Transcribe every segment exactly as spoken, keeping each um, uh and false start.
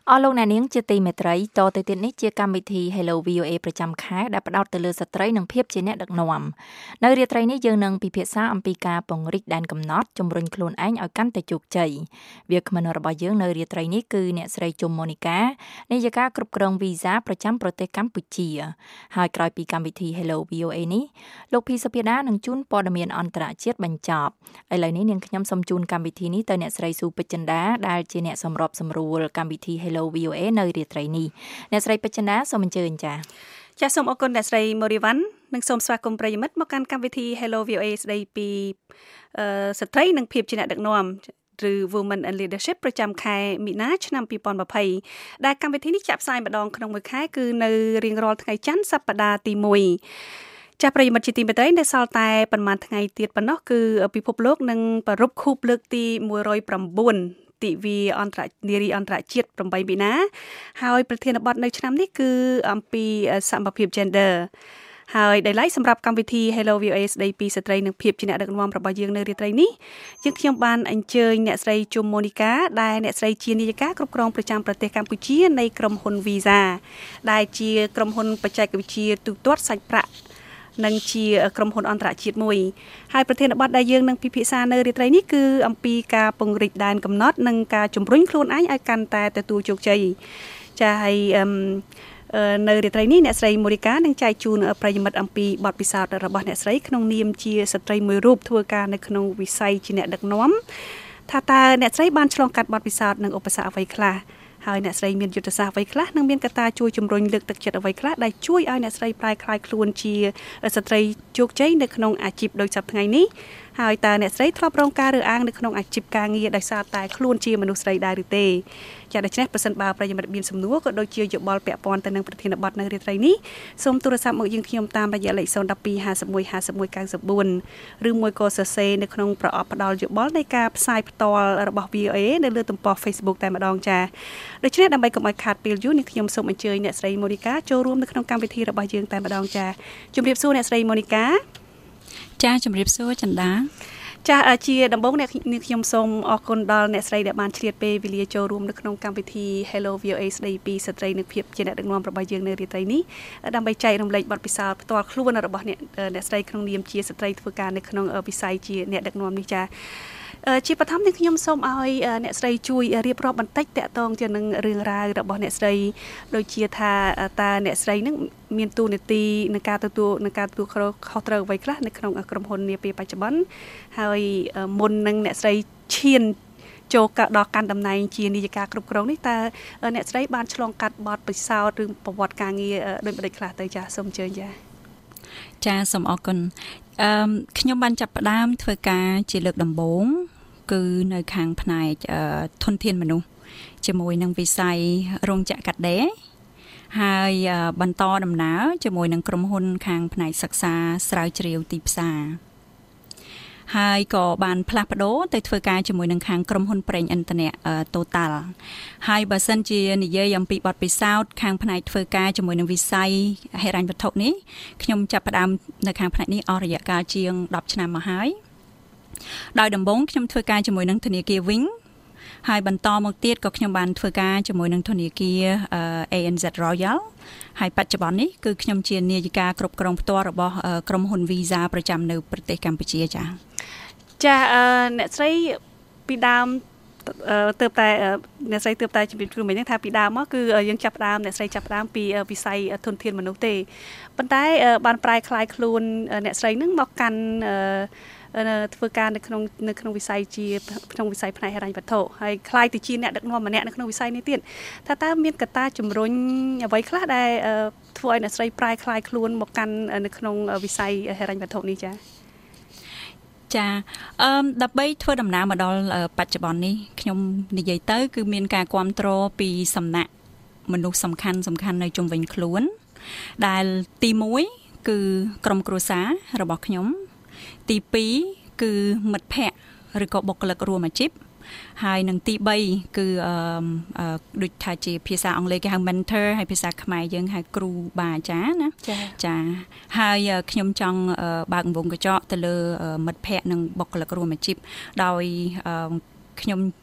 អស់លោកអ្នកនាងជាទីមេត្រីតទៅទៀតនេះជាកម្មវិធី Hello វី អូ เอ ប្រចាំខែដែលផ្ដោតទៅលើស្ត្រីនិងភាពជាអ្នកដឹកនាំនៅរាត្រីនេះយើងនឹងពិភាក្សាអំពីការពង្រីកដែនកំណត់ជំរុញខ្លួនឯងឲ្យកាន់តែជោគជ័យវាគ្មិនរបស់យើងនៅរាត្រីនេះគឺអ្នកស្រីជុំម៉ូនីកានាយិកាគ្រប់គ្រងវីសាប្រចាំប្រទេសកម្ពុជាហើយក្រោយពីកម្មវិធី Hello វី អូ เอ នេះលោកភីសុភាដានឹងជូនព័ត៌មានអន្តរជាតិបញ្ចប់ឥឡូវនេះនាងខ្ញុំសូមជូនកម្មវិធីនេះទៅអ្នកស្រីស៊ូពេជ្រចិន្តាដែលជាអ្នកសម្របសម្រួលកម្មវិធី Hello វី អូ เอ នៅរាត្រីនេះអ្នកស្រីពេជ្រចិន្តាសូមអញ្ជើញចា៎ចាសសូមអរគុណអ្នកស្រីម៉ូរីវ៉ាន់និងសូមស្វាគមន៍ប្រិយមិត្តមកកាន់កម្មវិធី Hello វី អូ เอ ស្ដីពីអឺស្ត្រីនិងភាពជាអ្នកដឹកនាំឬ Women in Leadership ប្រចាំខែមីនាឆ្នាំពីរពាន់ยี่สิบដែលកម្មវិធីនេះចាក់ផ្សាយម្ដងក្នុងមួយខែគឺនៅរៀងរាល់ថ្ងៃច័ន្ទសប្តាហ៍ទីមួយចាស់ប្រិយមិត្តជាទីមេត្រីនៅសល់តែប្រហែលថ្ងៃទៀតប៉ុណ្ណោះគឺពិភពលោកនឹងប្រារព្ធខួបលើកទីមួយរយប្រាំបួនទិវាអន្តរនារីអន្តរជាតិប្រាំបីមីនាហើយប្រធានបទនៅឆ្នាំនេះគឺអំពីសមភាព Gender ហើយដែលឡៃសម្រាប់កម្មវិធី Hello វី អូ เอ ស្ដីពីស្ត្រីនិងភាពជាអ្នកដឹកនាំរបស់យើងនៅរាត្រីនេះយើងខ្ញុំបានអញ្ជើញអ្នកស្រីជុំម៉ូនីកាដែលអ្នកស្រីជានាយិកាគ្រប់គ្រងប្រចាំប្រទេសកម្ពុជានៃក្រុមហ៊ុន Visa ដែលជាក្រុមហ៊ុនបច្ចេកវិទ្យាទូទាត់សាច់ប្រាក់និងជាក្រុមហ៊ុនអន្តរជាតិមួយហើយប្រធានបទដែលយើងនឹងពិភាក្សានៅរាត្រីនេះគឺអំពីការពង្រីកដែនកំណត់និងការជំរុញខ្លួនឯងឲ្យកាន់តែទទួលជោគជ័យចាហើយនៅរាត្រីនេះអ្នកស្រីម៉ូនីកានឹងចែកជូនប្រិយមិត្តអំពីបទពិសោធន៍របស់អ្នកស្រីក្នុងនាមជាស្ត្រីមួយរូបធ្វើការនៅក្នុងវិស័យជាអ្នកដឹកនាំថាតើអ្នកស្រីបានឆ្លងកាត់បទពិសោធន៍និងឧបសគ្គអ្វីខ្លះហើយអ្នកស្រីមានយុទ្ធសាស្ត្រអ្វីខ្លះនិងមានកត្តាជួយជំរុញលើកទឹកចិត្តអ្វីខ្លះដែលជួយឲ្យអ្នកស្រីប្រែក្លាយខ្លួនជាស្ត្រីជោគជ័យនៅក្នុងអាជីពដូចសប្តាហ៍ថ្ងៃនេះហើយតើអ្នកស្រីធ្លាប់រងការរើសអើងនៅក្នុងអាជីពការងារដោយសារតែខ្លួនជាមនុស្សស្រីដែរឬទេចាដូច្នេះប្រសិនបើប្រិយមិត្តមានសំណួរក៏ដូចជាយោបល់ពាក់ព័ន្ធទៅនឹងប្រធានបទនៅរាត្រីនេះសូមទូរស័ព្ទមកយើងខ្ញុំតាមរយៈលេខศูนย์ หนึ่ง สอง ห้า ศูนย์ หนึ่ง ห้า ศูนย์ เก้า ศูนย์ ឬមួយក៏សរសេរនៅក្នុងប្រអប់ផ្ដល់យោបល់នៃការផ្សាយផ្ទាល់របស់ វី អូ เอ នៅលើទំព័រ Facebook តែម្ដងចាដូច្នេះដើម្បីកុំឲ្យខាតពេលយូរនេះខ្ញុំសូមអញ្ជើញអ្នកស្រីម៉ូនីកាចូលរួមនៅក្នុងកម្មវិធីរបស់យើងតែម្ដងចាជម្រាបសួរអ្នកស្រីម៉ូនីកាចាជម្រាបសួរចន្ទាចាជាដំបូងអ្នកខ្ញុំសូមអរគុណដល់អ្នកស្រីដែលបានឆ្លៀតពេលវេលាចូលរួមនៅក្នុងកម្មវិធី Hello វី អូ เอ ស្ដីពីស្ត្រីនិងភាពជាអ្នកដឹកនាំរបស់យើងនៅរាត្រីនេះដើម្បីចែករំលែកបទពិសោធន៍ផ្ទាល់ខ្លួនរបស់អ្នកអ្នកស្រីក្នុងនាមជាស្ត្រីធ្វើការនៅក្នុងវិស័យជាអ្នកដឹកនាំនេះចាជាបឋមនេះខ្ញុំសូមឲ្យអ្នកស្រីជួយរៀបរាប់បន្តិចតាក់ទងទៅនឹងរឿងរ៉ាវរបស់អ្នកស្រីដូចជាថាតើអ្នកស្រីនឹងមានតួនាទីในការទទួលในការទទួលខុសត្រូវអ្វីខ្លះនៅក្នុងក្រុមហ៊ុននាពេលបច្ចុប្បន្នហើយមុននឹងអ្នកស្រីឈានចូលដល់កាន់តំណែងជានាយិកាគ្រប់គ្រងនេះតើអ្នកស្រីបានឆ្លងកាត់បទពិសោធន៍ឬប្រវត្តិការងារដូចម្តេចខ្លះទៅចាសូមអញ្ជើញចាចាសូមអរគុណអឺខ្ញុំបានចាប់ផ្ដើមធ្វើការជាលើកដំបូងគឺនៅខាងផ្នែកធនធានមនុស្សជាមួយនឹងវិស័យរោងចក្រកាត់ដេរហើយបន្តដំណើរជាមួយនឹងក្រុមហ៊ុនខាងផ្នែកសិក្សាស្រាវជ្រាវទីផ្សារហើយក៏បានផ្លាស់ប្ដូរទៅធ្វើការជាមួយនឹងខាងក្រុមហ៊ុនប្រេងឥន្ធនៈ Total ហើយបើសិនជានិយាយអំពីបទពិសោធន៍ខាងផ្នែកធ្វើការជាមួយនឹងវិស័យហិរញ្ញវត្ថុនេះខ្ញុំចាប់ផ្ដើមនៅខាងផ្នែកនេះអស់រយៈកាលជាងដប់ឆ្នាំមកហើយដោយដំបូងខ្ញុំធ្វើការជាមួយនឹងធនាគារវិញហើយបន្តមកទៀតក៏ខ្ញុំបានធ្វើការជាមួយនឹងធនាគារ เอ เอ็น เซด Royal ហើយបច្ចុប្បន្ននេះគឺខ្ញុំជានាយិកាគ្រប់គ្រងផ្ទាល់របស់ក្រុមហ៊ុន Visa ប្រចាំនៅប្រទេសកម្ពុជាចា៎ចាអ្នកស្រីពីដើមទើបតែអ្នកស្រីទើបតែជំរាបជូនមិញថាពីដើមមកគឺយើងចាប់ផ្ដើមអ្នកស្រីចាប់ផ្ដើមពីវិស័យធនធានមនុស្សទេប៉ុន្តែបានប្រែក្លាយខ្លួនអ្នកស្រីនឹងមកកាន់ធ្វើការនៅក្នុងនៅក្នុងវិស័យជាក្នុងវិស័យផ្នែកហិរញ្ញវត្ថុហើយខ្លាយទៅជាអ្នកដឹកនាំម្នាក់នៅក្នុងវិស័យនេះទៀតថាតើមានកត្តាជំរុញអ្វីខ្លះដែលធ្វើឲ្យអ្នកស្រីប្រែក្លាយខ្លួនមកកាន់នៅក្នុងវិស័យហិរញ្ញវត្ថុនេះចា៎ចាអឺដើម្បីធ្វើដំណើរមកដល់បច្ចុប្បន្ននេះខ្ញុំនិយាយទៅគឺមានការគាំទ្រពីសំណាក់មនុស្សសំខាន់សំខាន់នៅជុំវិញខ្លួនដែលទីមួយគឺក្រុមគ្រួសាររបស់ខ្ញុំទីពីរគឺមិត្តភ័ក្តិឬក៏បុគ្គលិករួមអាជីពហើយនឹងទីបីគឺអឺដូចថាជាភាសាអង់គ្លេសគេហៅ mentor ហើយភាសាខ្មែរយើងហៅគ្រូបាអាចារ្យណាចាហើយខ្ញុំចង់បើកវងកញ្ចក់ទៅលើមិត្តភ័ក្តិនិងបុគ្គលិករួមអាជីពដោយខ្ញុំ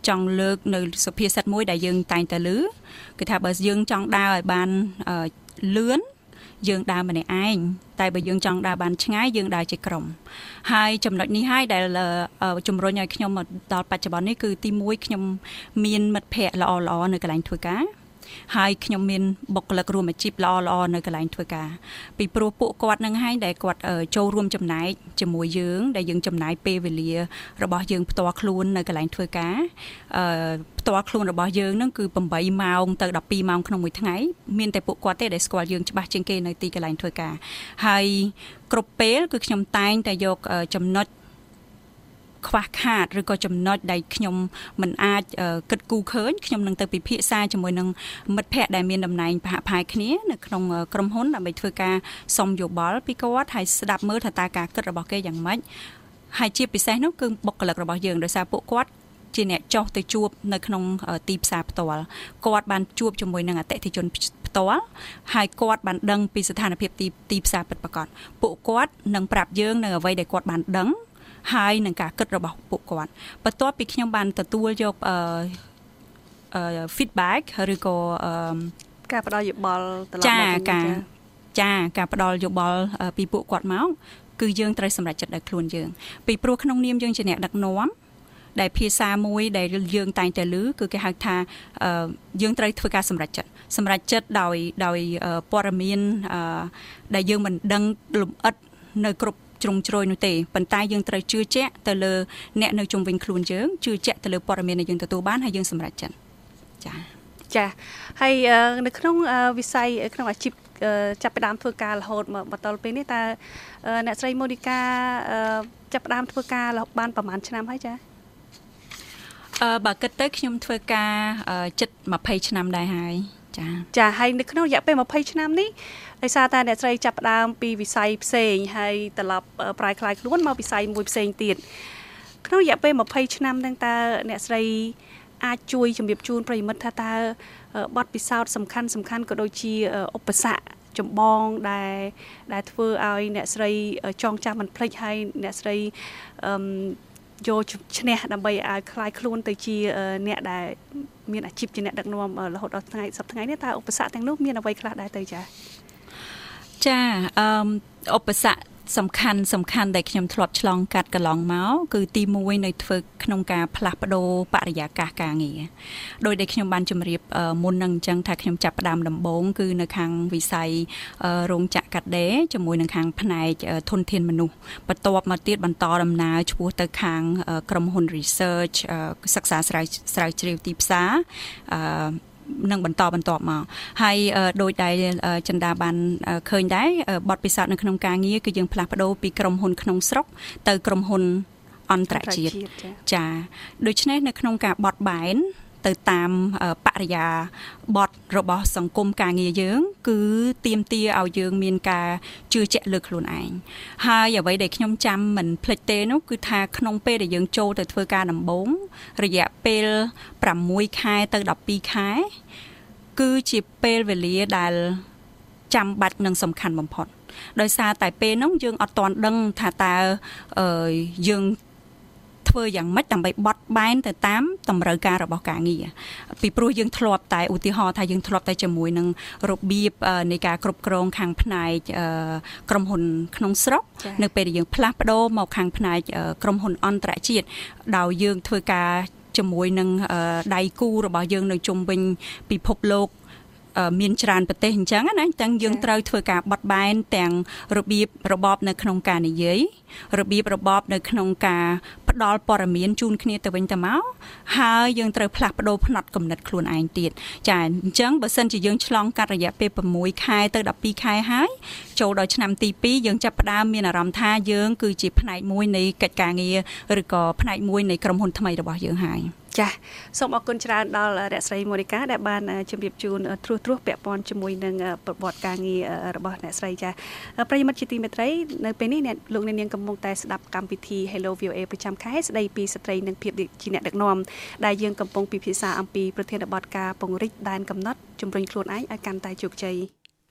ចង់លើកនៅសុភាសិតមួយដែលយើងតែងតែឮគឺថាបើយើងចង់ដើរឲ្យបានលឿនយើងដើរម្នាក់ឯងតែបើយើងចង់ដើរបានឆ្ងាយយើងដើរជាក្រុមហើយចំណុចនេះហើយដែលជំរុញឲ្យខ្ញុំមកដល់បច្ចុប្បន្ននេះគឺទីមួយខ្ញុំមានមិត្តភ័ក្តិល្អៗនៅកន្លែងធ្វើការហើយខ្ញុំមានបុគ្គលិករួមអាជីពល្អៗនៅកន្លែងធ្វើការពីព្រោះពួកគាត់នឹងហើយដែលគាត់ចូលរួមចំណែកជាមួយយើងដែលយើងចំណាយពេលវេលារបស់យើងផ្ទាល់ខ្លួននៅកន្លែងធ្វើការអឺផ្ទាល់ខ្លួនរបស់យើងនឹងគឺeightម៉ោងទៅtwelveម៉ោងក្នុងមួយថ្ងៃមានតែពួកគាត់ទេដែលស្គាល់យើងច្បាស់ជាងគេនៅទីកន្លែងធ្វើការហើយគ្រប់ពេលគឺខ្ញុំតែងតែយកចំណុចខ្វះខាតឬក៏ចំណុចដែលខ្ញុំមិនអាចគិតគូរឃើញខ្ញុំនឹងទៅពិភាក្សាជាមួយនឹងមិត្តភ័ក្តិដែលមានតំណែងសហផាយគ្នានៅក្នុងក្រុមហ៊ុនដើម្បីធ្វើការសុំយោបល់ពីគាត់ហើយស្ដាប់មើលថាតើការគិតរបស់គេយ៉ាងម៉េចហើយជាពិសេសនោះគឺបុគ្គលិករបស់យើងដោយសារពួកគាត់ជាអ្នកចោះទៅជួបនៅក្នុងទីផ្សារផ្ទាល់គាត់បានជួបជាមួយនឹងអតិថិជនផ្ទាល់ហើយគាត់បានដឹងពីស្ថានភាពទីទីផ្សារពិតប្រាកដពួកគាត់នឹងប្រាប់យើងនៅអ្វីដែលគាត់បានដឹងហើយនឹងការគិតរបស់ពួកគាត់បន្ទាប់ពីខ្ញុំបានទទួលយកអឺអឺ feedback ឬក៏អឺការផ្ដល់យោបល់ត្រឡប់មកចាការចាការផ្ដល់យោបល់ពីពួកគាត់មកគឺយើងត្រូវសម្រេចចិត្តដោយខ្លួនយើងពីព្រោះក្នុងនាមយើងជាអ្នកដឹកនាំដែលភាសាមួយដែលយើងតែងតែឮគឺគេហៅថាយើងត្រូវធ្វើការសម្រេចចិត្តសម្រេចចិត្តដោយដោយព័ត៌មានដែលយើងមិនដឹងលម្អិតនៅគ្រប់ជ្រុងជ្រោយនោះទេប៉ុន្តែយើងត្រូវជឿជាក់ទៅលើអ្នកនៅជុំវិញខ្លួនយើងជឿជាក់ទៅលើព័ត៌មានដែលយើងទទួលបានហើយយើងសម្រេចចិត្តចាចាហើយនៅក្នុងវិស័យក្នុងអាជីពចាប់ផ្ដើមធ្វើការរហូតមកដល់ពេលនេះតើអ្នកស្រីម៉ូនីកាចាប់ផ្ដើមធ្វើការបានប្រហែលឆ្នាំហើយចាអឺបើគិតទៅខ្ញុំធ្វើការជិតtwentyឆ្នាំដែរហើយចាចាហើយនៅក្នុងរយៈពេលtwentyឆ្នាំនេះដោយសារតែអ្នកស្រីចាប់ផ្ដើមពីវិស័យផ្សេងហើយត្រឡប់ប្រែក្លាយខ្លួនមកវិស័យមួយផ្សេងទៀតក្នុងរយៈពេលtwentyឆ្នាំហ្នឹងតើអ្នកស្រីអាចជួយជំរាបជូនប្រិយមិត្តថាតើបទពិសោធន៍សំខាន់សំខាន់ក៏ដូចជាឧបសគ្គចម្បងដែលដែលធ្វើឲ្យអ្នកស្រីចងចាំមិនភ្លេចហើយអ្នកស្រីអឺយកឈ្នះដើម្បីឲ្យคลายខ្លួនទៅជាអ្នកដែលមានអាជីពជាអ្នកដឹកនាំរហូតដល់ថ្ងៃសប្តាហ៍ថ្ងៃនេះតើឧបសគ្គទាំងនោះមានអ្វីខ្លះដែរទៅចាចាអឺឧបសគ្គសំខាន់សំខាន់ដែលខ្ញុំធ្លាប់ឆ្លងកាត់កន្លងមកគឺទីមួយនៅធ្វើក្នុងការផ្លាស់ប្ដូរបរិយាកាសការងារដោយដែលខ្ញុំបានជម្រាបមុននឹងអញ្ចឹងថាខ្ញុំចាប់ផ្ដើមដំបូងគឺនៅខាងវិស័យរោងចក្រកាត់ដេរជាមួយនឹងខាងផ្នែកធនធានមនុស្សបន្ទាប់មកទៀតបន្តដំណើរឆ្ពោះទៅខាងក្រុមហ៊ុន research សិក្សាស្រាវស្រាវជ្រាវទីផ្សារអឺនឹងបន្តបន្តមកហើយដោយដែលចិន្តាបានឃើញដែរបទពិសោធន៍នៅក្នុងការងារគឺយើងផ្លាស់ប្ដូរពីក្រុមហ៊ុនក្នុងស្រុកទៅក្រុមហ៊ុនអន្តរជាតិចាដូច្នេះនៅក្នុងការបត់បែនទៅតាមបរិយាបទរបស់សង្គមការងារយើងគឺទាមទារឲ្យយើងមានការជឿជាក់លើខ្លួនឯងហើយអ្វីដែលខ្ញុំចាំមិនភ្លេចទេនោះគឺថាក្នុងពេលដែលយើងចូលទៅធ្វើការដំបូងរយៈពេលsixខែទៅtwelveខែគឺជាពេលវេលាដែលចាំបាច់និងសំខាន់បំផុតដោយសារតែពេលនោះយើងអត់ទាន់ដឹងថាតើយើងធ្វើយ៉ាងម៉េចដើម្បីបត់បែនទៅតាមតម្រូវការរបស់ការងារពីព្រោះយើងធ្លាប់តែឧទាហរណ៍ថាយើងធ្លាប់តែជាមួយនឹងរបៀបនៃការគ្រប់គ្រងខាងផ្នែកក្រុមហ៊ុនក្នុងស្រុកនៅពេលដែលយើងផ្លាស់ប្ដូរមកខាងផ្នែកក្រុមហ៊ុនអន្តរជាតិដោយយើងធ្វើការជាមួយនឹងដៃគូរបស់យើងនៅជុំវិញពិភពលោកមានច្រើនប្រទេសអញ្ចឹងណាទាំងយើងត្រូវធ្វើការបត់បែនទាំងរបៀបរបបនៅក្នុងការនិយាយរបៀបរបបនៅក្នុងការផ្ដល់ព័ត៌មានជូនគ្នាទៅវិញទៅមកហើយយើងត្រូវផ្លាស់ប្ដូរផ្នត់គំនិតខ្លួនឯងទៀតចាអញ្ចឹងបើសិនជាយើងឆ្លងកាត់រយៈពេលsixខែទៅtwelveខែហើយចូលដល់ឆ្នាំទីtwoយើងចាប់ផ្ដើមមានអារម្មណ៍ថាយើងគឺជាផ្នែកមួយនៃកិច្ចការងារឬក៏ផ្នែកមួយនៃក្រុមហ៊ុនថ្មីរបស់យើងហើយចាសូមអរគុណច្រើនដល់អ្នកស្រីម៉ូនីកាដែលបានជម្រាបជូនត្រួសត្រាសពាក់ព័ន្ធជាមួយនឹងប្រវត្តិការងាររបស់អ្នកស្រីចាប្រិយមិត្តជាទីមេត្រីនៅពេលនេះអ្នកលោកអ្នកនាងកំពុងតែស្ដាប់កម្មវិធី Hello វី អូ អេ ប្រចាំខែស្ដីពីស្ត្រីនិងភាពជាអ្នកដឹកនាំដែលយើងកំពុងពិភាក្សាអំពីប្រធានបទការពង្រីកដែនកំណត់ជំរុញខ្លួនឯងឲ្យកាន់តែជោគជ័យ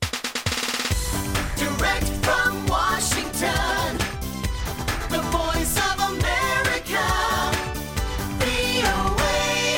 Direct from Washington The Voice of America វី អូ เอ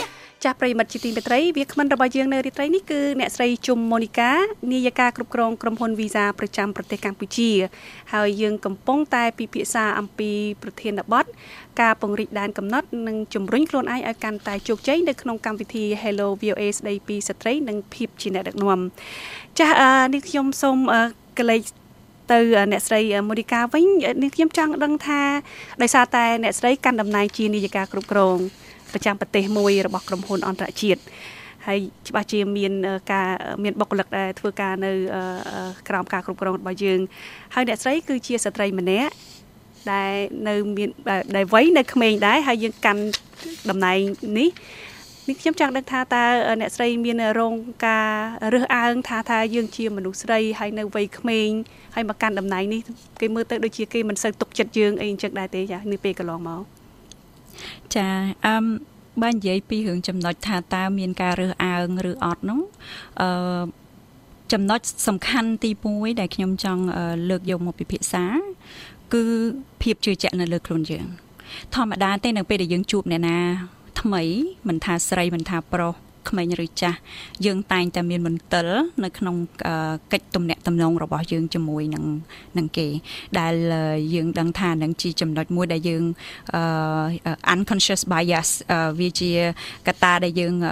ចាស់ប្រិមិត្តជាទីមេត្រីវាគ្មិនរបស់យើងនៅរាត្រីនេះគឺអ្នកស្រីជុំម៉ូនីកានាយិកាគ្រប់គ្រងក្រុមហ៊ុន Visa ប្រចាំប្រទេសកម្ពុជាហើយយើងកំពុងតែពិភាក្សាអំពីប្រធានបទការពង្រីកដែនកំណត់និងជំរុញខ្លួនឯងឲ្យកាន់តែជោគជ័យនៅក្នុងកម្មវិធី Hello វី អូ เอ ស្ដីពីស្ត្រីនិងភាពជាអ្នកដឹកនាំចាស់នេះខ្ញុំសូមកលេចទៅអ្នកស្រីម៉ូនីកាវិញនេះខ្ញុំចង់ដឹងថាដោយសារតែអ្នកស្រីកាន់តំណែងជានាយិកាគ្រប់គ្រងប្រចាំប្រទេសមួយរបស់ក្រុមហ៊ុនអន្តរជាតិហើយច្បាស់ជាមានការមានបុគ្គលិកដែលធ្វើការនៅក្រោមការគ្រប់គ្រងរបស់យើងហើយអ្នកស្រីគឺជាស្ត្រីម្នាក់ដែលនៅមានដែលវ័យនៅក្មេងដែរហើយយើងកាន់តំណែងនេះនេះខ្ញុំចង់ដឹងថាតើអ្នកស្រីមានរងការរើសអើងថាថាយើងជាមនុស្សស្រីហើយនៅវ័យក្មេងហើយមកកាន់តំណែងនេះគេមើលទៅដូចជាគេមិនសូវទុកចិត្តយើងអីអញ្ចឹងដែរទេចានេះពេលកន្លងមកចាអឺបើនិយាយពីរឿងចំណុចថាតើមានការរើសអើងឬអត់នោះអឺចំណុចសំខាន់ទីមួយដែលខ្ញុំចង់លើកយកមកពិភាក្សាគឺភាពជឿជាក់នៅលើខ្លួនយើងធម្មតាទេនៅពេលដែលយើងជួបអ្នកណាថ្មីមិនថាស្រីមិនថាប្រុសក្មេងឬចាស់យើងតែងតែមានមន្ទិលនៅក្នុងកិច្ចទំនាក់ទំនងរបស់យើងជាមួយនឹងនឹងគេដែលយើងដឹងថានឹងជាចំណុចមួយដែលយើង unconscious bias វាជាកត្តាដែលយើង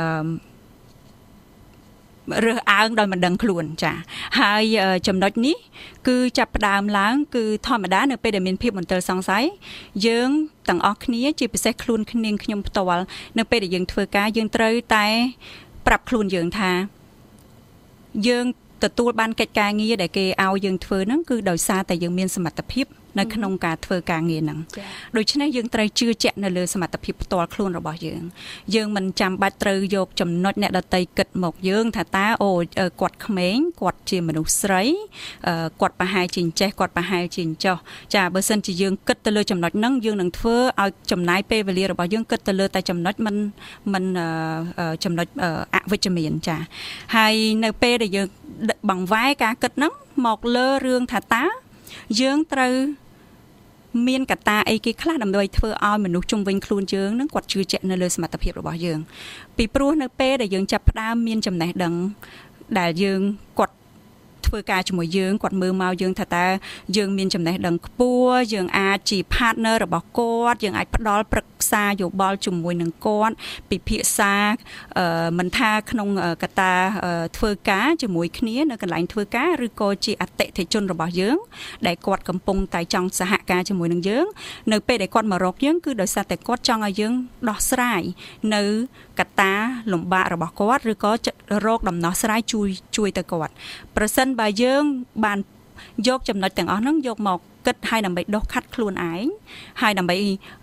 រើសអើងដោយមិនដឹងខ្លួនចាហើយចំណុចនេះគឺចាប់ផ្ដើមឡើងគឺធម្មតានៅពេលដែលមានភាពមន្ទិលសង្ស័យយើងទាំងអស់គ្នាជាពិសេសខ្លួនគ្នាខ្ញុំផ្ទាល់នៅពេលដែលយើងធ្វើការយើងត្រូវតែប្រាប់ខ្លួនយើងថាយើងទទួលបានកិច្ចការងារដែលគេឲ្យយើងធ្វើហ្នឹងគឺដោយសារតែយើងមានសមត្ថភាពនៅក្នុងការធ្វើការងារហ្នឹងដូច្នេះយើងត្រូវជឿជាក់នៅលើសមត្ថភាពផ្ទាល់ខ្លួនរបស់យើងយើងមិនចាំបាច់ត្រូវយកចំណុចអ្នកដទៃគិតមកយើងថាតើអូគាត់ក្មេងគាត់ជាមនុស្សស្រីគាត់ប្រហែលជាចេះគាត់ប្រហែលជាចោះចាបើសិនជាយើងគិតទៅលើចំណុចហ្នឹងយើងនឹងធ្វើឲ្យចំណាយពេលវេលារបស់យើងគិតទៅលើតែចំណុចមិនមិនចំណុចអវិជ្ជមានចាហើយនៅពេលដែលយើងបង្វែរការគិតហ្នឹងមកលើរឿងថាតើយើងត្រូវមានកត្តាអីគេខ្លះដើម្បីធ្វើឲ្យមនុស្សជុំវិញខ្លួនយើងនឹងគាត់ជឿជាក់នៅលើសមត្ថភាពរបស់យើងពីព្រោះនៅពេលដែលយើងចាប់ផ្ដើមមានចំណេះដឹងដែលយើងគាត់ធ្វើការជាមួយយើងគាត់មើលមកយើងថាតើយើងមានចំណេះដឹងខ្ពស់យើងអាចជា partner របស់គាត់យើងអាចផ្ដល់ប្រឹក្សាយោបល់ជាមួយនឹងគាត់ពិភាក្សាមិនថាក្នុងកត្តាធ្វើការជាមួយគ្នានៅកន្លែងធ្វើការឬក៏ជាអតិថិជនរបស់យើងដែលគាត់កំពុងតែចង់សហការជាមួយនឹងយើងនៅពេលដែលគាត់មករកយើងគឺដោយសារតែគាត់ចង់ឲ្យយើងដោះស្រាយនៅកត្តាលំបាករបស់គាត់ឬក៏រកដំណោះស្រាយជួយជួយទៅគាត់ប្រសិនបើយើងបានយកចំណុចទាំងអស់ហ្នឹងយកមកគិតឲ្យដើម្បីដោះខាត់ខ្លួនឯងហើយដើម្បី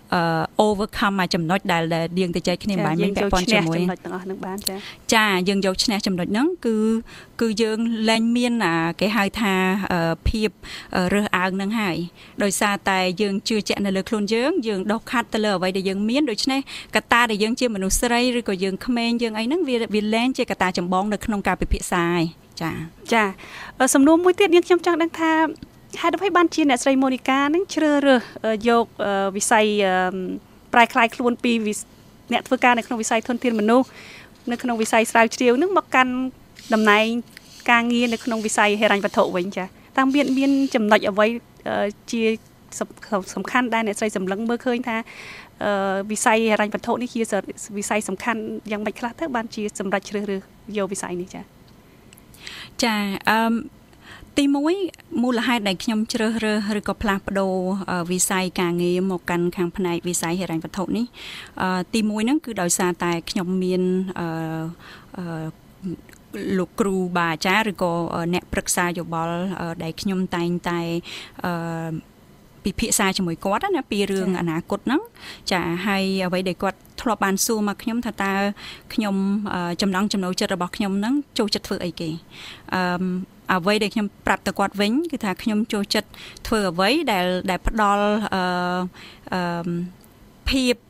overcome មួយចំណុចដែលយើងទៅចែកគ្នាបានមានពាក់ព័ន្ធជាមួយចំណុចទាំងអស់ហ្នឹងបានចាចាយើងយកឈ្នះចំណុចហ្នឹងគឺគឺយើងលែងមានគេហៅថាភាពរើសអើងហ្នឹងហើយដោយសារតែយើងជឿជាក់នៅលើខ្លួនយើងយើងដោះខាត់ទៅលើអ្វីដែលយើងមានដូច្នេះកត្តាដែលយើងជាមនុស្សស្រីឬក៏យើងក្មេងយើងអីហ្នឹងវាវាលែងជាកត្តាចម្បងនៅក្នុងការពិភាក្សាហើយចាចាសំណួរមួយទៀតយើងខ្ញុំចង់ដឹងថាហេតុអ្វីបានជាអ្នកស្រីម៉ូនីកានឹងជ្រើសរើសយកវិស័យប្រែក្លាយខ្លួនពីអ្នកធ្វើការនៅក្នុងវិស័យធនធានមនុស្សនៅក្នុងវិស័យស្រាវជ្រាវនឹងមកកាន់តំណែងការងារនៅក្នុងវិស័យហិរញ្ញវត្ថុវិញចាតើមានមានចំណុចអ្វីជាសំខាន់ដែលអ្នកស្រីសម្លឹងមើលឃើញថាវិស័យហិរញ្ញវត្ថុនេះជាវិស័យសំខាន់យ៉ាងម៉េចខ្លះទៅបានជាសម្រាប់ជ្រើសរើសយកវិស័យនេះចាចាអឺទីមួយមូលហេតុដែលខ្ញុំជ្រើសរើសឬក៏ផ្លាស់ប្ដូរវិស័យការងារមកកាន់ខាងផ្នែកវិស័យហិរញ្ញវត្ថុនេះទីមួយហ្នឹងគឺដោយសារតែខ្ញុំមានលោកគ្រូបាអាចារ្យឬក៏អ្នកប្រឹក្សាយោបល់ដែលខ្ញុំតែងតែពិភាក្សាជាមួយគាត់ណាពីរឿងអនាគតហ្នឹងចាហើយអ្វីដែលគាត់ធ្លាប់បានសួរមកខ្ញុំថាតើខ្ញុំចំណង់ចំណូលចិត្តរបស់ខ្ញុំហ្នឹងចូលចិត្តធ្វើអីគេអឺអ្វីដែលខ្ញុំប្រាប់ទៅគាត់វិញគឺថាខ្ញុំចូលចិត្តធ្វើអ្វីដែលដែលផ្ដល់អឺអឺភាព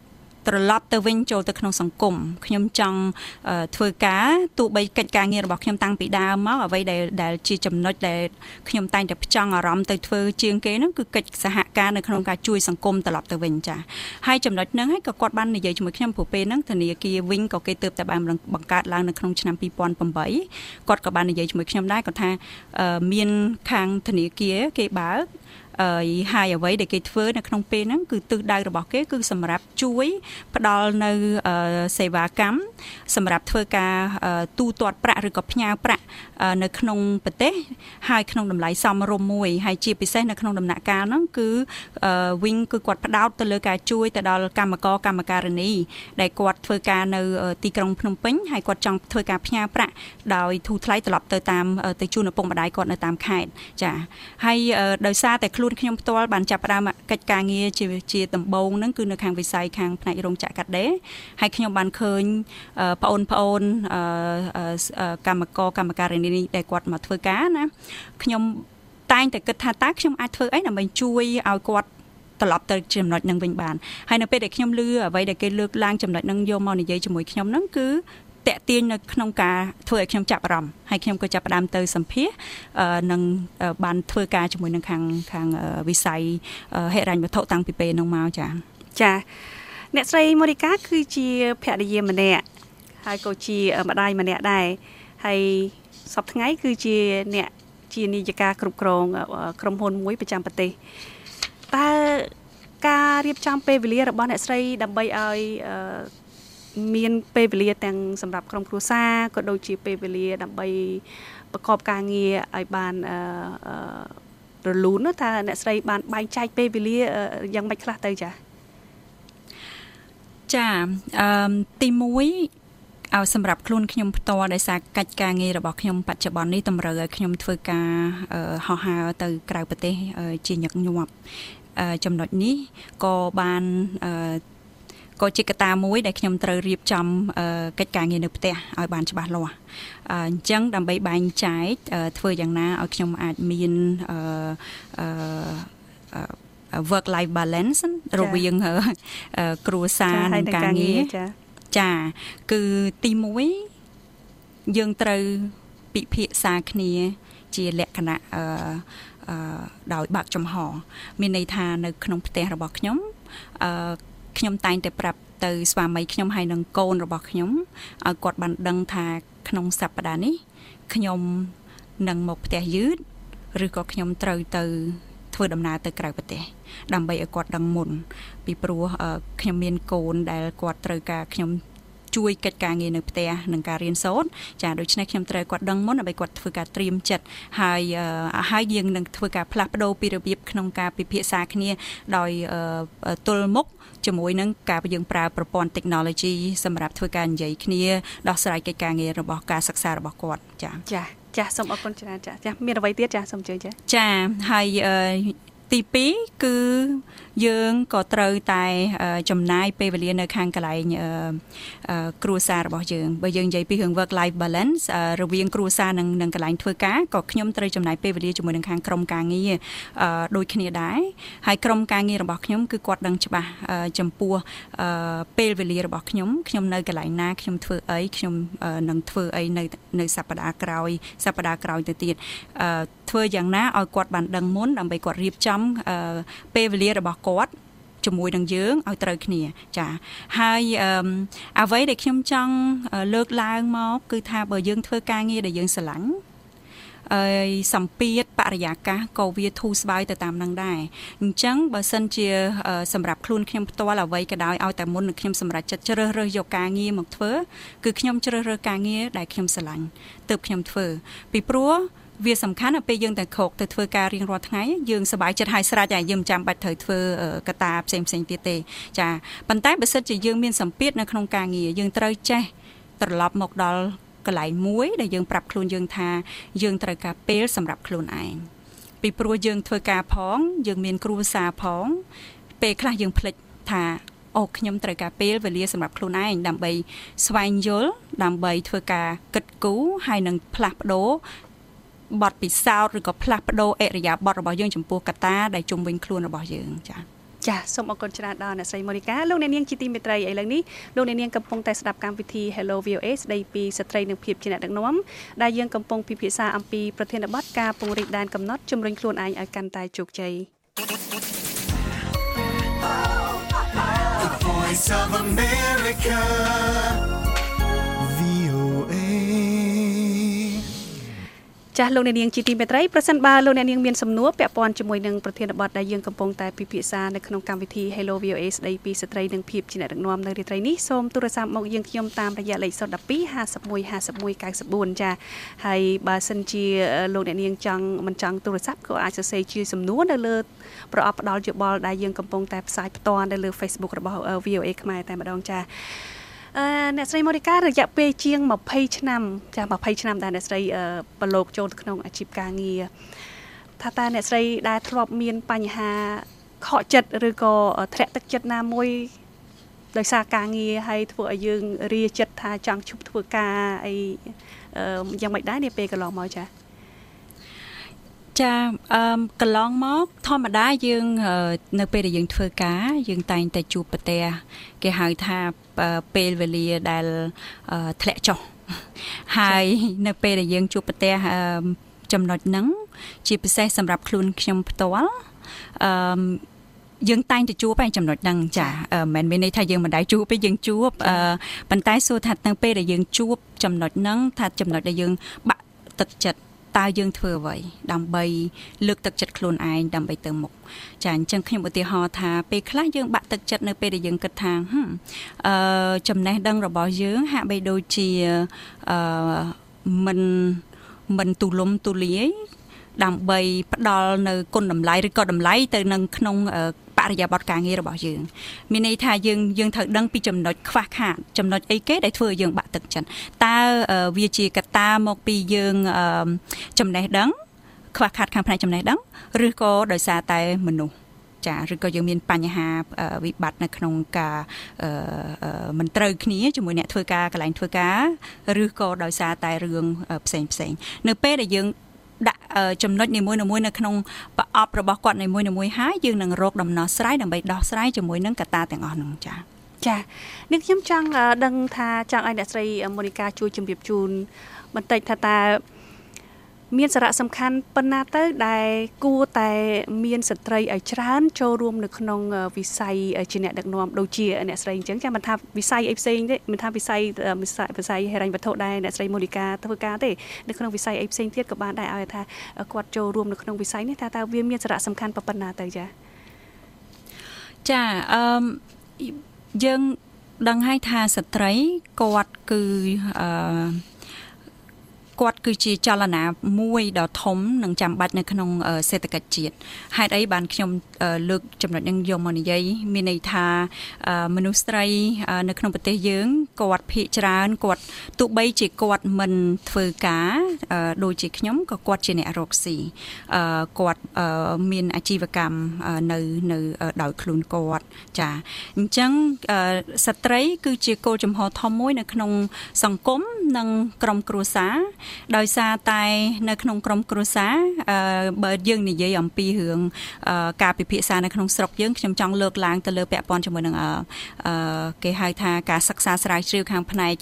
ត្រឡប់ទៅវិញចូលទៅក្នុងសង្គមខ្ញុំចង់ធ្វើការទោះបីកិច្ចការងាររបស់ខ្ញុំតាំងពីដើមមកអ្វីដែលដែលជាចំណុចដែលខ្ញុំតែងតែផ្ចង់អារម្មណ៍ទៅធ្វើជាងគេហ្នឹងគឺកិច្ចសហការនៅក្នុងការជួយសង្គមត្រឡប់ទៅវិញចាហើយចំណុចហ្នឹងហើយក៏គាត់បាននិយាយជាមួយខ្ញុំព្រោះពេលហ្នឹងធនាគារវិញក៏គេទើបតែបានបង្កើតឡើងនៅក្នុងឆ្នាំពីរពាន់ប្រាំបីគាត់ក៏បាននិយាយជាមួយខ្ញុំដែរគាត់ថាមានខាងធនាគារគេបើកអឺហើយអ្វីដែលគេធ្វើនៅក្នុងពេលហ្នឹងគឺទិសដៅរបស់គេគឺសម្រាប់ជួយផ្ដល់នៅសេវាកម្មសម្រាប់ធ្វើការទូទាត់ប្រាក់ឬក៏ផ្ញើប្រាក់នៅក្នុងប្រទេសហើយក្នុងតម្លៃសមរម្យមួយហើយជាពិសេសនៅក្នុងដំណាក់កាលហ្នឹងគឺវិញគឺគាត់ផ្ដោតទៅលើការជួយទៅដល់កម្មករកម្មការិនីដែលគាត់ធ្វើការនៅទីក្រុងភ្នំពេញហើយគាត់ចង់ធ្វើការផ្ញើប្រាក់ដោយធូរថ្លៃត្រឡប់ទៅតាមទៅជូនឪពុកម្ដាយគាត់នៅតាមខេត្តចាហើយដោយសារតែខ្លួនខ្ញុំផ្ទាល់បានចាប់ផ្ដើមកិច្ចការងារជាជាដំបូងហ្នឹងគឺនៅខាងវិស័យខាងផ្នែករោងចក្រកាត់ដេរហើយខ្ញុំបានឃើញបងប្អូនកម្មករកម្មការិនីដែលគាត់មកធ្វើការណាខ្ញុំតែងតែគិតថាតើខ្ញុំអាចធ្វើអីដើម្បីជួយឲ្យគាត់ត្រឡប់ទៅចំណុចហ្នឹងវិញបានហើយនៅពេលដែលខ្ញុំឮអ្វីដែលគេលើកឡើងចំណុចហ្នឹងយកមកនិយាយជាមួយខ្ញុំហ្នឹងគឺតាក់ទាញនៅក្នុងការធ្វើឲ្យខ្ញុំចាប់អារម្មណ៍ហើយខ្ញុំក៏ចាប់ផ្ដើមទៅសម្ភាសនឹងបានធ្វើការជាមួយនឹងខាងខាងវិស័យហិរញ្ញវត្ថុតាំងពីពេលហ្នឹងមកចាចាអ្នកស្រីម៉ូនីកាគឺជាភរិយាម្នាក់ហើយក៏ជាម្ដាយម្នាក់ដែរហើយសប្តាហ៍ថ្ងៃគឺជាអ្នកជានាយិកាគ្រប់គ្រងក្រុមហ៊ុនមួយប្រចាំប្រទេសតើការរៀបចំពេលវេលារបស់អ្នកស្រីដើម្បីឲ្យមានពេលវេលាទាំងសម្រាប់ក្រុមគ្រួសារក៏ដូចជាពេលវេលាដើម្បីប្រកបការងារឲ្យបានរលូនថាអ្នកស្រីបានបែងចែកពេលវេលាយ៉ាងម៉េចខ្លះទៅចាចាអឺទីមួយឲ្យសម្រាប់ខ្លួនខ្ញុំផ្ទាល់ដោយសារកិច្ចការងាររបស់ខ្ញុំបច្ចុប្បន្ននេះតម្រូវឲ្យខ្ញុំធ្វើការហោះហើរទៅក្រៅប្រទេសជាញឹកញាប់ចំណុចនេះក៏បានក៏ជាកត្តាមួយដែលខ្ញុំត្រូវរៀបចំកិច្ចការងារនៅផ្ទះឲ្យបានច្បាស់លាស់អញ្ចឹងដើម្បីបែងចែកធ្វើយ៉ាងណាឲ្យខ្ញុំអាចមានwork life balance រវាងគ្រួសារនិងការងារចាគឺទីមួយយើងត្រូវពិភាក្សាគ្នាជាលក្ខណៈអឺដោយបើកចំហមានន័យថានៅក្នុងផ្ទះរបស់ខ្ញុំអឺខ្ញុំតែងតែប្រាប់ទៅស្វាមីខ្ញុំហើយនឹងកូនរបស់ខ្ញុំឲ្យគាត់បានដឹងថាក្នុងសប្តាហ៍នេះខ្ញុំនឹងមកផ្ទះយឺតឬក៏ខ្ញុំត្រូវទៅធ្វើដំណើរទៅក្រៅប្រទេសដើម្បីឲ្យគាត់ដឹងមុនពីព្រោះខ្ញុំមានកូនដែលគាត់ត្រូវការខ្ញុំជួយកិច្ចការងារនៅផ្ទះនិងការរៀនសូត្រចាដូច្នេះខ្ញុំត្រូវគាត់ដឹងមុនដើម្បីគាត់ធ្វើការត្រៀមចិត្តហើយហើយយើងនឹងធ្វើការផ្លាស់ប្ដូរពីរបៀបក្នុងការពិភាក្សាគ្នាដោយទល់មុខជាមួយនឹងការយើងប្រើប្រព័ន្ធ technology សម្រាប់ធ្វើការនិយាយគ្នាដោះស្រាយកិច្ចការងាររបស់ការសិក្សារបស់គាត់ចាចាចាសូមអរគុណច្រើនចាចាមានអ្វីទៀតចាសូមជឿចាចាហើយទីពីរគឺយើងក៏ត្រូវតែចំណាយពេលវេលានៅខាងកន្លែងគ្រួសាររបស់យើងបើយើងនិយាយពីរឿង work life balance រវាងគ្រួសារនិងនិងកន្លែងធ្វើការក៏ខ្ញុំត្រូវចំណាយពេលវេលាជាមួយនឹងខាងក្រុមការងារដូចគ្នាដែរហើយក្រុមការងាររបស់ខ្ញុំគឺគាត់ដឹងច្បាស់ចំពោះពេលវេលារបស់ខ្ញុំខ្ញុំនៅកន្លែងណាខ្ញុំធ្វើអីខ្ញុំនឹងធ្វើអីនៅនៅសប្តាហ៍ក្រោយសប្តាហ៍ក្រោយទៅទៀតធ្វើយ៉ាងណាឲ្យគាត់បានដឹងមុនដើម្បីគាត់រៀបចំពេលវេលារបស់គាត់ជាមួយនឹងយើងឲ្យត្រូវគ្នាចាហើយអ្វីដែលខ្ញុំចង់លើកឡើងមកគឺថាបើយើងធ្វើការងារដែលយើងស្រឡាញ់អីសម្ពាធបរិយាកាសក៏វាធូរស្បើយទៅតាមនឹងដែរអញ្ចឹងបើសិនជាសម្រាប់ខ្លួនខ្ញុំផ្ទាល់អ្វីក៏ដោយឲ្យតែមុននឹងខ្ញុំសម្រេចចិត្តជ្រើសរើសយកការងារមកធ្វើគឺខ្ញុំជ្រើសរើសការងារដែលខ្ញុំស្រឡាញ់ទើបខ្ញុំធ្វើពីព្រោះវាសំខាន់ដល់ពេលយើងតែខកទៅធ្វើការរៀងរាល់ថ្ងៃយើងសប្បាយចិត្តហើយស្រេចហើយយើងមិនចាំបាច់ត្រូវធ្វើកត្តាផ្សេងផ្សេងទៀតទេចាប៉ុន្តែបើសិនជាយើងមានសម្ពាធនៅក្នុងការងារយើងត្រូវចេះត្រឡប់មកដល់កន្លែងមួយដែលយើងប្រាប់ខ្លួនយើងថាយើងត្រូវការពេលសម្រាប់ខ្លួនឯងពីព្រោះយើងធ្វើការផងយើងមានគ្រួសារផងពេលខ្លះយើងភ្លេចថាអូខ្ញុំត្រូវការពេលវេលាសម្រាប់ខ្លួនឯងដើម្បីស្វែងយល់ដើម្បីធ្វើការគិតគូរហើយនឹងផ្លាស់ប្ដូរបទពិសោធន៍ឬក៏ផ្លាស់ប្ដូរអរិយាប័ត្ររបស់យើងចំពោះកត្តាដែលជុំវិញខ្លួនរបស់យើងចាចាសូមអរគុណច្រើនដល់អ្នកស្រីម៉ូនីកាលោកអ្នកនាងជាទីមេត្រីឥឡូវនេះលោកអ្នកនាងកំពុងតែស្ដាប់កម្មវិធី Hello វី អូ เอ ស្ដីពីស្ត្រីនិងភាពជាអ្នកដឹកនាំដែលយើងកំពុងពិភាក្សាអំពីប្រធានបទការពង្រីកដែនកំណត់ជំរុញខ្លួនឯងឲ្យកាន់តែជោគជ័យ The Voice of America វី អូ เอចាស់លោកអ្នកនាងជាទីមេត្រីប្រសិនបើលោកអ្នកនាងមានសំណួរពាក់ព័ន្ធជាមួយនឹងប្រធានបទដែលយើងកំពុងតែពិភាក្សានៅក្នុងកម្មវិធី Hello វី អូ เอ ស្ដីពីស្ត្រីនិងភាពជាអ្នកដឹកនាំនៅរាត្រីនេះសូមទូរស័ព្ទមកយើងខ្ញុំតាមរយៈលេខศูนย์ หนึ่ง สอง ห้า หนึ่ง หนึ่ง ห้า หนึ่ง เก้า เก้า สี่ចាហើយបើសិនជាលោកអ្នកនាងចង់មិនចង់ទូរស័ព្ទក៏អាចសរសេរជាសំណួរនៅលើប្រអប់ផ្ដាល់យោបល់ដែលយើងកំពុងតែផ្សាយផ្ទាល់នៅលើ Facebook របស់ វី អូ เอ ខ្មែរតែម្ដងចាអឺអ្នកស្រីម៉ូនីការយៈពេលជាង20ឆ្នាំចា20ឆ្នាំដែលអ្នកស្រីប្រឡូកចូលទៅក្នុងអាជីពការងារថាតើអ្នកស្រីដែលធ្លាប់មានបញ្ហាខកចិត្តឬក៏ធ្លាក់ទឹកចិត្តណាមួយដោយសារការងារហើយធ្វើឲ្យយើងរាចិត្តថាចង់ឈប់ធ្វើការអីយ៉ាងម៉េចដែរនាពេលកន្លងមកចាចាអឺកន្លងមកធម្មតាយើងនៅពេលដែលយើងធ្វើការយើងតែងតែជួបប្រទះគេហៅថាពេលវេលាដែលធ្លាក់ចុះហើយនៅពេលដែលយើងជួបប្រទះចំណុចហ្នឹងជាពិសេសសម្រាប់ខ្លួនខ្ញុំផ្ទាល់អឺយើងតែងតែជួបឯចំណុចហ្នឹងចាមិនមែនមានន័យថាយើងមិនដែលជួបទេយើងជួបប៉ុន្តែសួរថានៅពេលដែលយើងជួបចំណុចហ្នឹងថាចំណុចដែលយើងបាក់ទឹកចិត្តតើយើងធ្វើអ្វីដើម្បីលើកទឹកចិត្តខ្លួនឯងដើម្បីទៅមុខចាអញ្ចឹងខ្ញុំឧទាហរណ៍ថាពេលខ្លះយើងបាក់ទឹកចិត្តនៅពេលដែលយើងគិតថាអឺចំណេះដឹងរបស់យើងហាក់បីដូចជាអឺមិនមិនទូលំទូលាយដើម្បីផ្ដល់នៅគុណតម្លៃឬក៏តម្លៃទៅនឹងក្នុងបរិយាបទការងាររបស់យើងមានន័យថាយើងយើងត្រូវដឹងពីចំណុចខ្វះខាតចំណុចអីគេដែលធ្វើឲ្យយើងបាក់ទឹកចិត្តតើវាជាកត្តាមកពីយើងចំណេះដឹងខ្វះខាតខាងផ្នែកចំណេះដឹងឬក៏ដោយសារតែមនុស្សចាឬក៏យើងមានបញ្ហាវិបត្តិនៅក្នុងការមិនត្រូវគ្នាជាមួយអ្នកធ្វើការកន្លែងធ្វើការឬក៏ដោយសារតែរឿងផ្សេងផ្សេងនៅពេលដែលយើងដាក់ចំណុចនីមួយៗនៅក្នុងប្រអប់របស់គាត់នីមួយៗហើយយើងនឹងរកដំណោះស្រាយដើម្បីដោះស្រាយជាមួយនឹងកត្តាទាំងអស់ហ្នឹងចា៎ចានេះខ្ញុំចង់ដឹងថាចង់ឲ្យអ្នកស្រីម៉ូនីកាជួយជម្រាបជូនបន្តិចថាតើមានសារៈសំខាន់ប៉ុណ្ណាទៅដែលគួរតែមានស្ត្រីឲ្យច្រើនចូលរួមនៅក្នុងវិស័យជាអ្នកដឹកនាំដូចជាអ្នកស្រីអញ្ចឹងចាំមិនថាវិស័យអីផ្សេងទេមិនថាវិស័យវិស័យហិរញ្ញវត្ថុដែរអ្នកស្រីម៉ូនីកាធ្វើការទេនៅក្នុងវិស័យអីផ្សេងទៀតក៏បានដែរឲ្យថាគាត់ចូលរួមនៅក្នុងវិស័យនេះថាតើវាមានសារៈសំខាន់ប៉ុណ្ណាទៅចាចាអឺយើងដឹងហើយថាស្ត្រីគាត់គឺអឺគាត់គឺជាចលនាមួយដ៏ធំនិងចាំបាច់នៅក្នុងសេដ្ឋកិច្ចជាតិហេតុអីបានខ្ញុំលើកចំណុចនេះយកមកនិយាយមានន័យថាមនុស្សស្រីនៅក្នុងប្រទេសយើងគាត់ភាគច្រើនគាត់ទោះបីជាគាត់មិនធ្វើការដូចជាខ្ញុំក៏គាត់ជាអ្នករកស៊ីគាត់មានអាជីវកម្មនៅនៅដោយខ្លួនគាត់ចាអញ្ចឹងស្ត្រីគឺជាគោលចំហធំមួយនៅក្នុងសង្គមនិងក្រុមគ្រួសារដោយសារតែនៅក្នុងក្រុមគ្រួសារបើយើងនិយាយអំពីរឿងការពិភាក្សានៅក្នុងស្រុកយើងខ្ញុំចង់លើកឡើងទៅលើពាក់ព័ន្ធជាមួយនឹងគេហៅថាការសិក្សាស្រាវជ្រាវខាងផ្នែក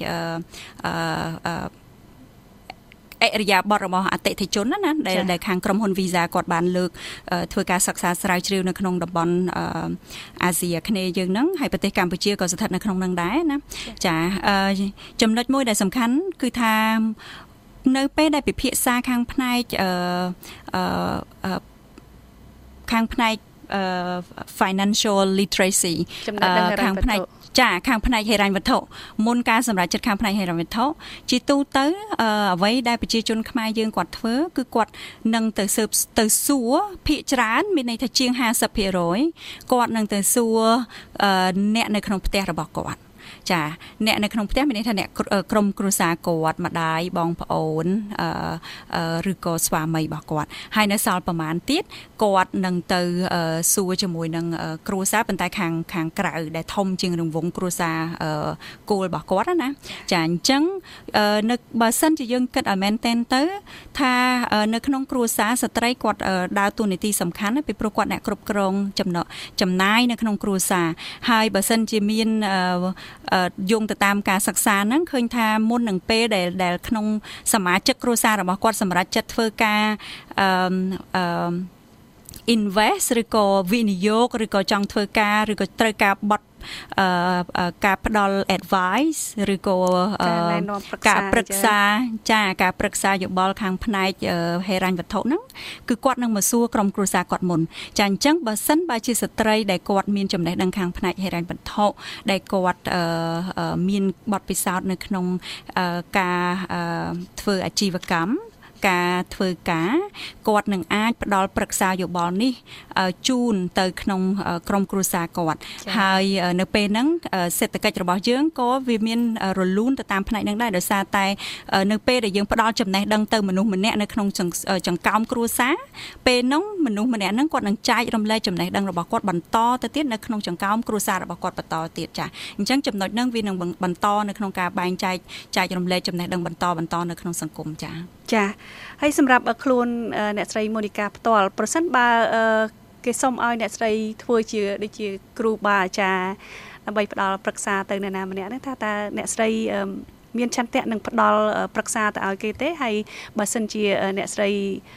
អរិយាប័ត្ររបស់អតិថិជនណាដែលដែលខាងក្រុមហ៊ុន Visa គាត់បានលើកធ្វើការសិក្សាស្រាវជ្រាវនៅក្នុងតំបន់អាស៊ីអាគ្នេយ៍យើងហ្នឹងហើយប្រទេសកម្ពុជាក៏ស្ថិតនៅក្នុងហ្នឹងដែរណាចាចំណុចមួយដែលសំខាន់គឺថានៅពេលដែលពិភាក្សាខាងផ្នែកអឺខាងផ្នែក financial literacy ខាងផ្នែកចាខាងផ្នែកហិរញ្ញវត្ថុមុនការសម្រេចចិត្តខាងផ្នែកហិរញ្ញវត្ថុជាទូទៅអ្វីដែលប្រជាជនខ្មែរយើងគាត់ធ្វើគឺគាត់នឹងទៅស៊ើបទៅសួរភាគច្រើនមានន័យថាជាង ห้าสิบเปอร์เซ็นต์ គាត់នឹងទៅសួរអ្នកនៅក្នុងផ្ទះរបស់គាត់ចាអ្នកនៅក្នុងផ្ទះមានន័យថាអ្នកក្រុមគ្រួសារគាត់ម្ដាយបងប្អូនអឺឬក៏ស្វាមីរបស់គាត់ហើយនៅសល់ប្រមាណទៀតគាត់នឹងទៅសួរជាមួយនឹងគ្រួសារប៉ុន្តែខាងខាងក្រៅដែលធំជាងរង្វង់គ្រួសារគោលរបស់គាត់ណាចាអញ្ចឹងនៅបើសិនជាយើងគិតឲ្យមែនតែនទៅថានៅក្នុងគ្រួសារស្ត្រីគាត់ដើរតួនាទីសំខាន់ណាពីព្រោះគាត់អ្នកគ្រប់គ្រងចំណក់ចំណាយនៅក្នុងគ្រួសារហើយបើសិនជាមានយោងទៅតាមការសិក្សាហ្នឹងឃើញថាមុននឹងពេលដែលដែលក្នុងសមាជិកគ្រួសាររបស់គាត់សម្រាប់ចិត្តធ្វើការអឺអឺinvest ឬក៏វិនិយោគឬក៏ចង់ធ្វើការឬក៏ត្រូវការបត់អឺការផ្ដល់ advice ឬក៏ការប្រឹក្សាចាការប្រឹក្សាយោបល់ខាងផ្នែកហិរញ្ញវត្ថុហ្នឹងគឺគាត់នឹងមកសួរក្រុមគ្រួសារគាត់មុនចាអញ្ចឹងបើសិនបើជាស្ត្រីដែលគាត់មានចំណេះដឹងខាងផ្នែកហិរញ្ញវត្ថុដែលគាត់មានបទពិសោធន៍នៅក្នុងការធ្វើអាជីវកម្មការធ្វើការគាត់នឹងអាចផ្ដល់ប្រឹក្សាយោបល់នេះជូនទៅក្នុងក្រុមគ្រួសារគាត់ហើយនៅពេលហ្នឹងសេដ្ឋកិច្ចរបស់យើងក៏វាមានរលូនទៅតាមផ្នែកហ្នឹងដែរដោយសារតែនៅពេលដែលយើងផ្ដល់ចំណេះដឹងទៅមនុស្សម្នាក់នៅក្នុងចង្កោមគ្រួសារពេលហ្នឹងមនុស្សម្នាក់ហ្នឹងគាត់នឹងចែករំលែកចំណេះដឹងរបស់គាត់បន្តទៅទៀតនៅក្នុងចង្កោមគ្រួសាររបស់គាត់បន្តទៀតចាអញ្ចឹងចំណុចហ្នឹងវានឹងបន្តនៅក្នុងការបែងចែកចែករំលែកចំណេះដឹងបន្តបន្តនៅក្នុងសង្គមចាចាហើយសម្រាប់ខ្លួនអ្នកស្រីម៉ូនីកាផ្ទាល់ប្រសិនបើគេសុំឲ្យអ្នកស្រីធ្វើជាដូចជាគ្រូបាអាចារ្យដើម្បីផ្ដល់ប្រឹក្សាទៅអ្នកណាម្នាក់ហ្នឹងថាតើអ្នកស្រីមានឆន្ទៈនឹងផ្ដល់ប្រឹក្សាទៅឲ្យគេទេហើយបើសិនជាអ្នកស្រី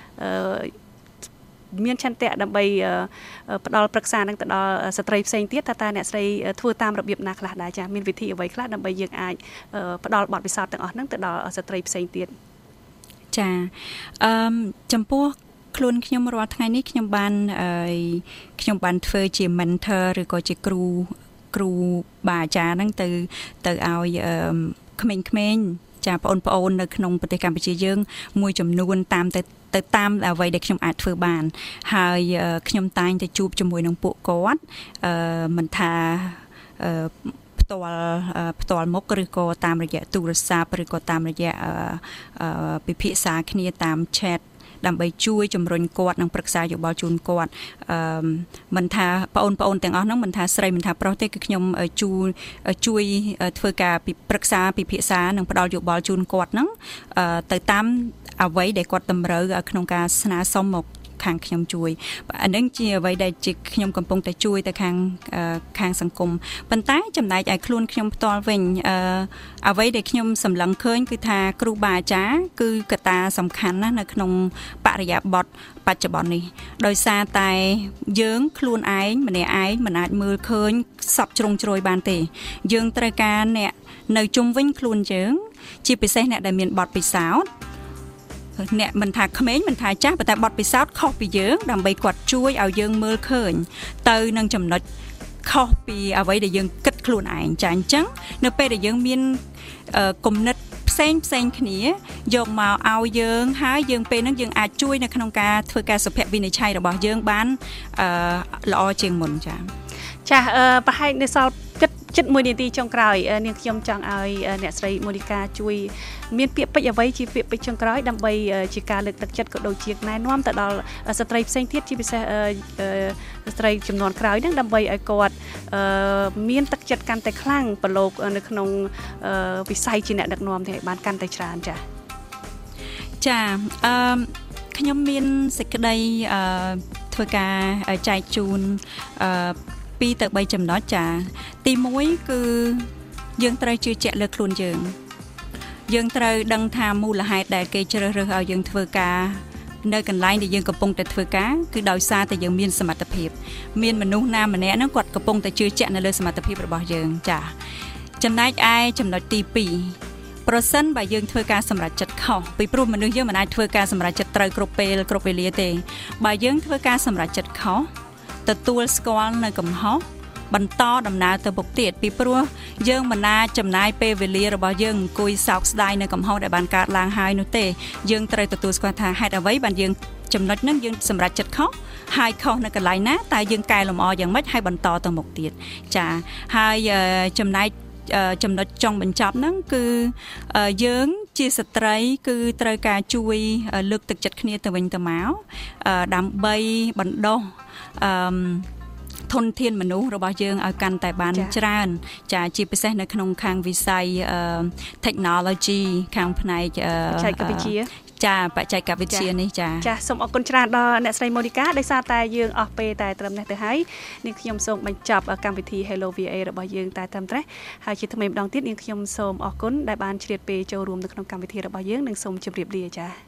មានឆន្ទៈដើម្បីផ្ដល់ប្រឹក្សានឹងទៅដល់ស្ត្រីផ្សេងទៀតតើតើអ្នកស្រីធ្វើតាមរបៀបណាខ្លះដែរចាមានវិធីអ្វីខ្លះដើម្បីយើងអាចផ្ដល់បទពិសោធន៍ទាំងអស់ហ្នឹងទៅដល់ស្ត្រីផ្សេងទៀតចាអឺចំពោះខ្លួនខ្ញុំរាល់ថ្ងៃនេះខ្ញុំបានខ្ញុំបានធ្វើជា mentor ឬក៏ជាគ្រូគ្រូបាអាចារ្យហ្នឹងទៅទៅឲ្យក្មេងៗចាបងប្អូននៅក្នុងប្រទេសកម្ពុជាយើងមួយចំនួនតាមទៅទៅតាមអ្វីដែលខ្ញុំអាចធ្វើបានហើយខ្ញុំតែងតែជួបជាមួយនឹងពួកគាត់អឺមិនថាអឺផ្ទាល់ផ្ទាល់មុខឬក៏តាមរយៈទូរស័ព្ទឬក៏តាមរយៈពិភាក្សាគ្នាតាម chat ដើម្បីជួយជំរុញគាត់និងប្រឹក្សាយោបល់ជូនគាត់អឺមិនថាបងប្អូនទាំងអស់ហ្នឹងមិនថាស្រីមិនថាប្រុសទេគឺខ្ញុំជួយជួយធ្វើការប្រឹក្សាពិភាក្សានិងផ្ដល់យោបល់ជូនគាត់ហ្នឹងទៅតាមអ្វីដែលគាត់តម្រូវក្នុងការស្នើសុំមកខាងខ្ញុំជួយអានឹងជាអ្វីដែលជាខ្ញុំកំពុងតែជួយទៅខាងខាងសង្គមប៉ុន្តែចំណែកឲ្យខ្លួនខ្ញុំផ្ទាល់វិញអ្វីដែលខ្ញុំសម្លឹងឃើញគឺថាគ្រូបាអាចារ្យគឺកត្តាសំខាន់ណាស់នៅក្នុងបរិយាបន្នបច្ចុប្បន្ននេះដោយសារតែយើងខ្លួនឯងម្នាក់ឯងមិនអាចមើលឃើញសពជ្រុងជ្រោយបានទេយើងត្រូវការអ្នកនៅជុំវិញខ្លួនយើងជាពិសេសអ្នកដែលមានបទពិសោធន៍អ្នកមិនថាក្មេងមិនថាចាស់ប៉ុន្តែបទពិសោធន៍ខុសពីយើងដើម្បីគាត់ជួយឲ្យយើងមើលឃើញទៅនឹងចំណុចខុសពីអ្វីដែលយើងគិតខ្លួនឯងចាអញ្ចឹងនៅពេលដែលយើងមានគំនិតផ្សេងផ្សេងគ្នាយកមកឲ្យយើងហើយយើងពេលហ្នឹងយើងអាចជួយនៅក្នុងការធ្វើការសុភវិនិច្ឆ័យរបស់យើងបានល្អជាងមុនចាចាប្រហែលនៅសល់ចិត្តចិត្តមួយនាទីចុងក្រោយនាងខ្ញុំចង់ឲ្យអ្នកស្រីម៉ូនីកាជួយមានពាក្យពេចន៍អ្វីជាពាក្យពេចន៍ចុងក្រោយដើម្បីជាការលើកទឹកចិត្តក៏ដូចជាណែនាំទៅដល់ស្ត្រីផ្សេងទៀតជាពិសេសស្ត្រីចំនួនក្រោយហ្នឹងដើម្បីឲ្យគាត់មានទឹកចិត្តកាន់តែខ្លាំងប្រឡូកនៅក្នុងវិស័យជាអ្នកដឹកនាំទាំងបានកាន់តែច្រើនចា៎ចាអឺខ្ញុំមានសេចក្តីធ្វើការចែកជូនអឺពីរទៅបីចំណុចចាទីមួយគឺយើងត្រូវជឿជាក់លើខ្លួនយើងយើងត្រូវដឹងថាមូលហេតុដែលគេជ្រើសរើសឲ្យយើងធ្វើការនៅកន្លែងដែលយើងកំពុងតែធ្វើការគឺដោយសារតែយើងមានសមត្ថភាពមានមនុស្សណាម្នាក់ហ្នឹងគាត់កំពុងតែជឿជាក់នៅលើសមត្ថភាពរបស់យើងចាចំណែកឯចំណុចទីពីរប្រសិនបើយើងធ្វើការសម្រេចចិត្តខុសពីព្រោះមនុស្សយើងមិនអាចធ្វើការសម្រេចចិត្តត្រូវគ្រប់ពេលគ្រប់វេលាទេបើយើងធ្វើការសម្រេចចិត្តខុសទទួលស្គាល់នៅកំហុសបន្តដំណើរទៅមុខទៀតពីព្រោះយើងមិនអាចចំណាយពេលវេលារបស់យើងអង្គុយសោកស្ដាយនៅកំហុសដែលបានកើតឡើងហើយនោះទេយើងត្រូវទទួលស្គាល់ថាហេតុអ្វីបានយើងចំណុចហ្នឹងយើងសម្រេចចិត្តខុសហើយខុសនៅកន្លែងណាតែយើងកែលម្អយ៉ាងម៉េចហើយបន្តទៅមុខទៀតចាហើយចំណែកចំណុចចុងបញ្ចប់ហ្នឹងគឺយើងជាស្ត្រីគឺត្រូវការជួយលើកទឹកចិត្តគ្នាទៅវិញទៅមកដើម្បីបណ្ដុះអឺធនធានមនុស្សរបស់យើងឲ្យកាន់តែបានច្រើនចាជាពិសេសនៅក្នុងខាងវិស័យ technology ខាងផ្នែកបច្ចេកវិទ្យាចាបច្ចេកវិទ្យានេះចាចាសូមអរគុណច្រើនដល់អ្នកស្រីម៉ូនីកាដោយសារតែយើងអស់ពេលតែត្រឹមនេះទៅហើយនាងខ្ញុំសូមបញ្ចប់កម្មវិធី Hello វី អូ เอ របស់យើងតែត្រឹមនេះហើយជាថ្មីម្ដងទៀតនាងខ្ញុំសូមអរគុណដែលបានជ្រាបពេលចូលរួមនៅក្នុងកម្មវិធីរបស់យើងនិងសូមជម្រាបលាចា